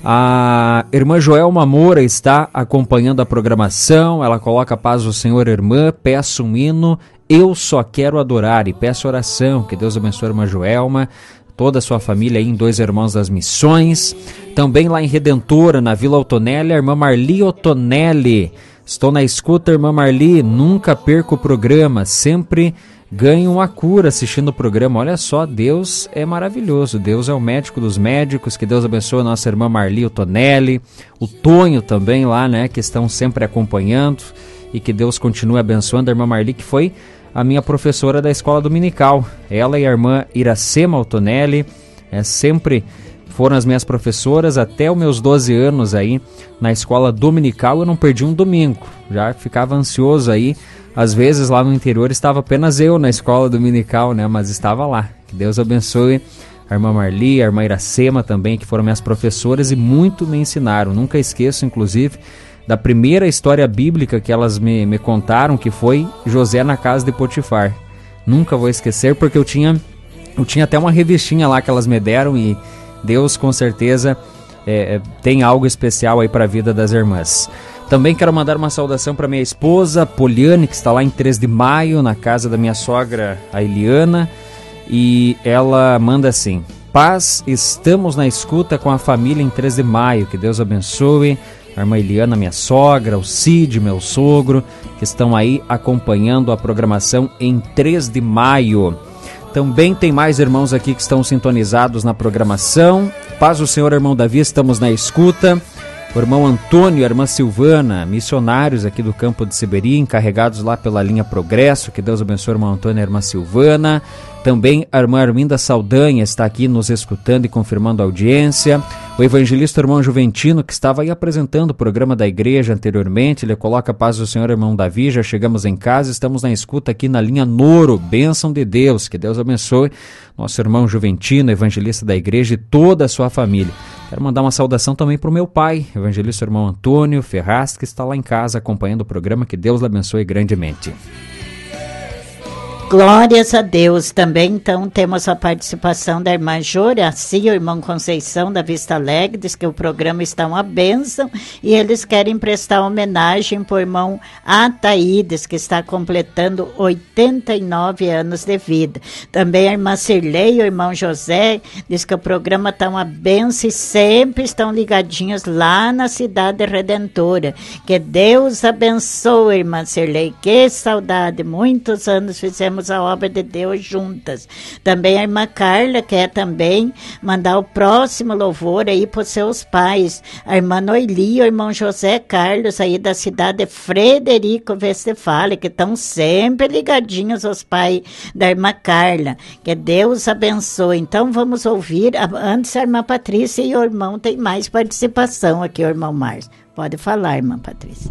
a irmã Joelma Moura está acompanhando a programação. Ela coloca a paz do Senhor, irmã, peço um hino, eu só quero adorar, e peço oração. Que Deus abençoe a irmã Joelma, toda a sua família aí em Dois Irmãos das Missões. Também lá em Redentora, na Vila Otonelli, a irmã Marli Otonelli. Estou na escuta, irmã Marli, nunca perco o programa, sempre ganho uma cura assistindo o programa. Olha só, Deus é maravilhoso, Deus é o médico dos médicos. Que Deus abençoe a nossa irmã Marli Otonelli, o Tonho também lá, né, que estão sempre acompanhando, e que Deus continue abençoando a irmã Marli, que foi a minha professora da escola dominical. Ela e a irmã Iracema Otonelli é, sempre foram as minhas professoras até os meus doze anos aí na escola dominical. Eu não perdi um domingo, já ficava ansioso aí. Às vezes lá no interior estava apenas eu na escola dominical, né? Mas estava lá. Que Deus abençoe a irmã Marli, a irmã Iracema também, que foram minhas professoras e muito me ensinaram. Nunca esqueço, inclusive, da primeira história bíblica que elas me, me contaram, que foi José na casa de Potifar. Nunca vou esquecer, porque eu tinha, eu tinha até uma revistinha lá que elas me deram, e Deus com certeza é, tem algo especial aí para a vida das irmãs. Também quero mandar uma saudação para minha esposa, Poliane, que está lá em três de maio, na casa da minha sogra, a Eliana, e ela manda assim: paz, estamos na escuta com a família em três de maio, que Deus abençoe a irmã Eliana, minha sogra, o Cid, meu sogro, que estão aí acompanhando a programação em três de maio. Também tem mais irmãos aqui que estão sintonizados na programação. Paz do Senhor, irmão Davi, estamos na escuta. O irmão Antônio e a irmã Silvana, missionários aqui do campo de Seberi, encarregados lá pela linha Progresso. Que Deus abençoe o irmão Antônio e a irmã Silvana. Também a irmã Arminda Saldanha está aqui nos escutando e confirmando a audiência. O evangelista irmão Juventino, que estava aí apresentando o programa da igreja anteriormente, ele coloca a paz do Senhor, irmão Davi, já chegamos em casa, estamos na escuta aqui na linha Noro, bênção de Deus. Que Deus abençoe nosso irmão Juventino, evangelista da igreja, e toda a sua família. Quero mandar uma saudação também para o meu pai, evangelista irmão Antônio Ferraz, que está lá em casa acompanhando o programa. Que Deus lhe abençoe grandemente. Glórias a Deus. Também, então, temos a participação da irmã Joraci, o irmão Conceição da Vista Alegre, diz que o programa está uma bênção e eles querem prestar homenagem para o irmão Ataídes, que está completando oitenta e nove anos de vida. Também a irmã Cirlei e o irmão José, diz que o programa está uma bênção e sempre estão ligadinhos lá na Cidade Redentora. Que Deus abençoe, irmã Cirlei. Que saudade, muitos anos fizemos a obra de Deus juntas. Também a irmã Carla quer também mandar o próximo louvor aí para os seus pais, a irmã Noeli e o irmão José Carlos aí da cidade de Frederico Westphalen, que estão sempre ligadinhos aos pais da irmã Carla. Que Deus abençoe. Então vamos ouvir, antes a irmã Patrícia e o irmão tem mais participação aqui, o irmão Márcio. Pode falar, irmã Patrícia.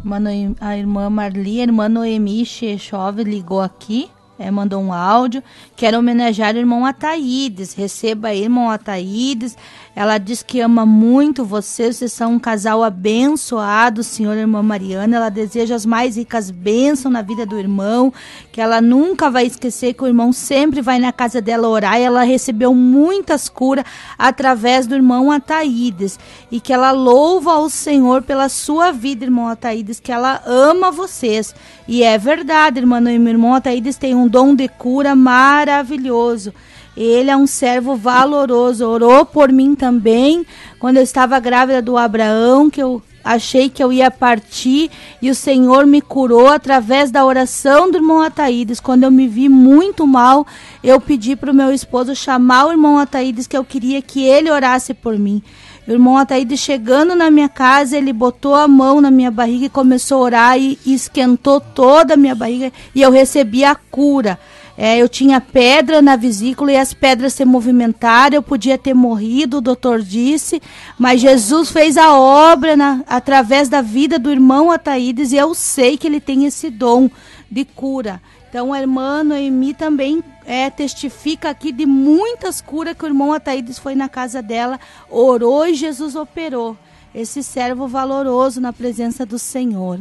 A irmã Marli, a irmã Noemi Chechove ligou aqui, é, mandou um áudio, quer homenagear o irmão Ataídes. Receba aí, irmão Ataídes. Ela diz que ama muito vocês, vocês são um casal abençoado, senhor e irmã Mariana. Ela deseja as mais ricas bênçãos na vida do irmão, que ela nunca vai esquecer que o irmão sempre vai na casa dela orar, e ela recebeu muitas curas através do irmão Ataídes, e que ela louva ao Senhor pela sua vida, irmão Ataídes, que ela ama vocês. E é verdade, irmã Noemi, irmão Ataídes tem um dom de cura maravilhoso. Ele é um servo valoroso, orou por mim também, quando eu estava grávida do Abraão, que eu achei que eu ia partir, e o Senhor me curou através da oração do irmão Ataídes. Quando eu me vi muito mal, eu pedi para o meu esposo chamar o irmão Ataídes, que eu queria que ele orasse por mim. O irmão Ataídes, chegando na minha casa, ele botou a mão na minha barriga e começou a orar, e, e esquentou toda a minha barriga, e eu recebi a cura. É, eu tinha pedra na vesícula e as pedras se movimentaram, eu podia ter morrido, o doutor disse, mas Jesus fez a obra na, através da vida do irmão Ataídes, e eu sei que ele tem esse dom de cura. Então a irmã Noemi também é, testifica aqui de muitas curas que o irmão Ataídes foi na casa dela, orou e Jesus operou. Esse servo valoroso na presença do Senhor.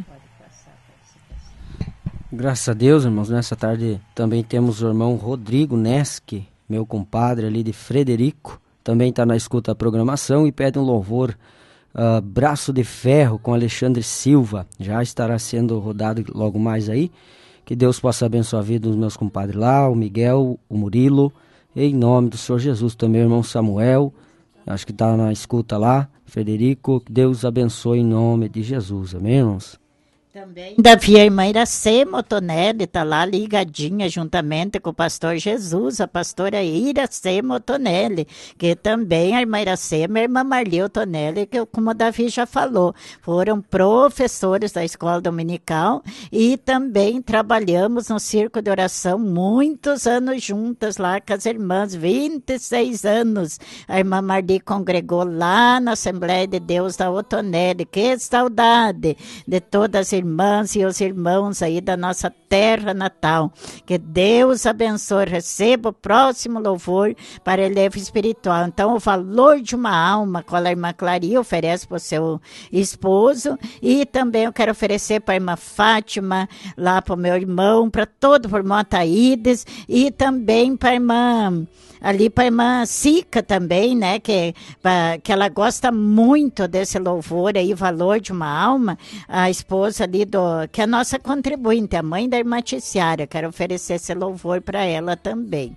Graças a Deus, irmãos, nessa tarde também temos o irmão Rodrigo Nesque, meu compadre ali de Frederico, também está na escuta da programação e pede um louvor, uh, Braço de Ferro com Alexandre Silva, já estará sendo rodado logo mais aí, que Deus possa abençoar a vida dos meus compadres lá, o Miguel, o Murilo, em nome do Senhor Jesus, também o irmão Samuel, acho que está na escuta lá, Frederico, que Deus abençoe em nome de Jesus, amém, irmãos? Também Davi, a irmã Iracema Otonelli está lá ligadinha juntamente com o pastor Jesus, a pastora Iracema Otonelli, que também a irmã Iracema e a irmã Marli Otonelli, que como o Davi já falou, foram professores da escola dominical e também trabalhamos no Círculo de Oração muitos anos juntas lá com as irmãs, vinte e seis anos. A irmã Marli congregou lá na Assembleia de Deus da Otonelli, que saudade de todas as irmãs e os irmãos aí da nossa terra natal. Que Deus abençoe, receba o próximo louvor para elevo espiritual. Então, o valor de uma alma, qual a irmã Claria oferece para o seu esposo, e também eu quero oferecer para a irmã Fátima, lá para o meu irmão, para todo o irmão Ataídes, e também para a irmã... ali para a irmã Sica também, né, que, pra, que ela gosta muito desse louvor aí, valor de uma alma, a esposa ali do, que é a nossa contribuinte, a mãe da irmã Ticiara, quero oferecer esse louvor para ela também.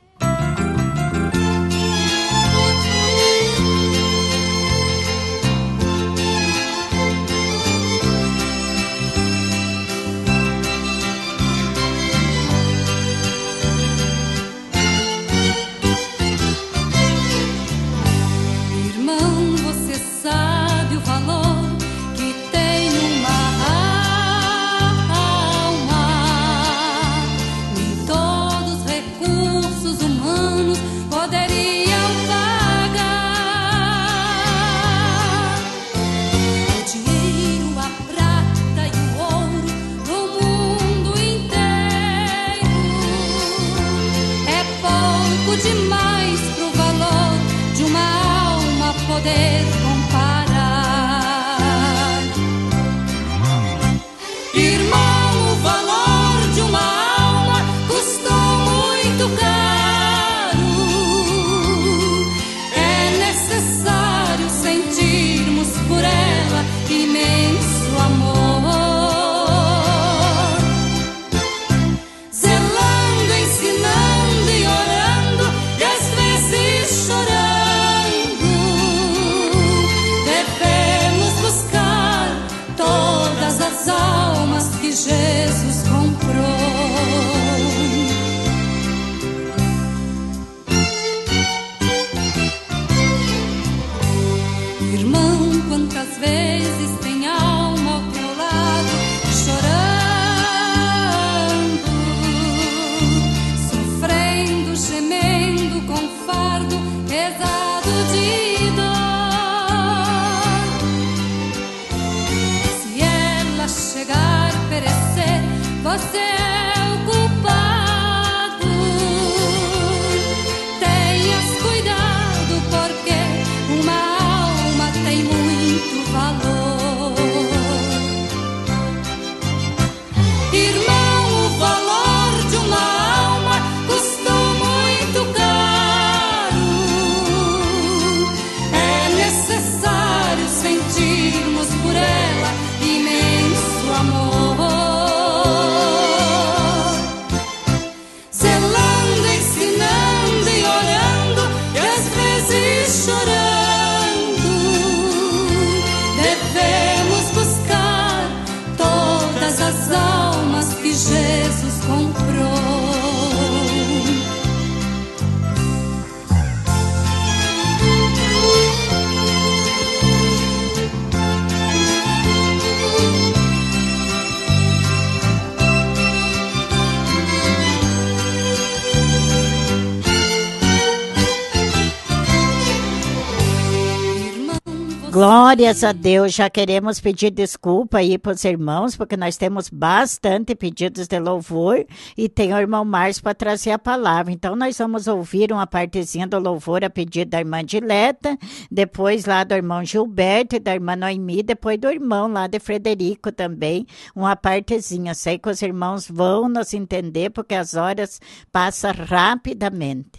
Demais pro valor de uma alma poder comparar. Irmão, o valor de uma alma custou muito caro. É necessário sentirmos por ela imenso amor. Zelando, ensinando e orando, e às vezes chorando, devemos buscar todas as almas que Jesus comprou. Irmão, quantas vezes tem alma ao teu lado chorando, sofrendo, gemendo com fardo pesado de dor. Se ela chegar a perecer, você é o culpado. Tenhas cuidado, porque uma alma tem muito valor. Irmão, o valor de uma alma custou muito caro. É necessário sentirmos por ela imenso amor. Glórias a Deus, já queremos pedir desculpa aí para os irmãos, porque nós temos bastante pedidos de louvor e tem o irmão Márcio para trazer a palavra. Então nós vamos ouvir uma partezinha do louvor a pedido da irmã Dileta, depois lá do irmão Gilberto e da irmã Noemi, depois do irmão lá de Frederico também, uma partezinha. Sei que os irmãos vão nos entender, porque as horas passam rapidamente.